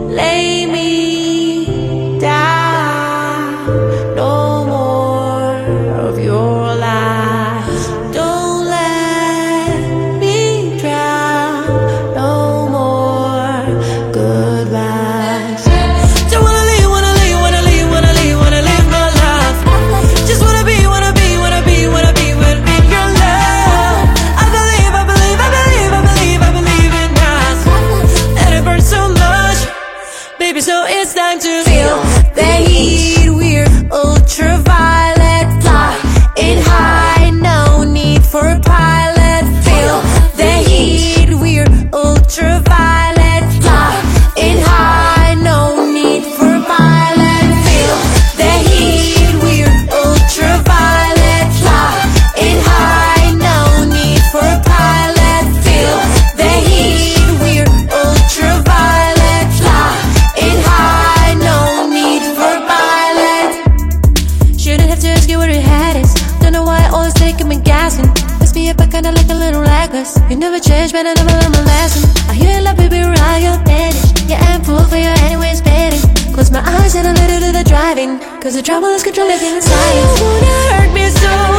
lay me down. No more of your lies. Don't let me drown. No more goodbyes. Don't wanna leave, wanna leave, wanna leave, wanna leave, wanna live my life. Just wanna be, wanna be, wanna be, wanna be with your love. I believe, I believe, I believe, I believe, I believe in us. And it burns so much, baby, so it's time to feel the heat. We're ultraviolet, flying high, no need for a pilot. Feel the heat. We're ultraviolet, flying high, no need for a pilot. Feel the heat. We're ultraviolet, flying high, no need for a pilot. Feel the heat. We're ultraviolet, flying high, no need for a pilot. Shouldn't have to ask you where your head is. Don't know why I always take him and gassing. Must be up, I kinda like a little reckless. You never change, but I never learn my lesson. I hear you love, baby, ride your daddy. Yeah, I'm full for you anyways, baby. Close my eyes and a little to the driving, cause the trouble is controlling inside. You wanna hurt me so